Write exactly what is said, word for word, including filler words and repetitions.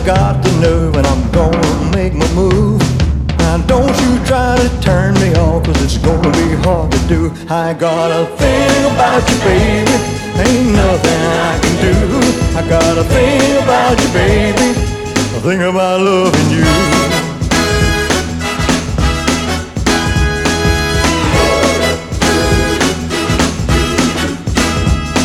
got to know when I'm gonna make my move. Now don't you try to turn me off, cause it's gonna be hard to do. I got a thing about you, baby, ain't nothing I can do. I got a thing about you, baby, a thing about loving you.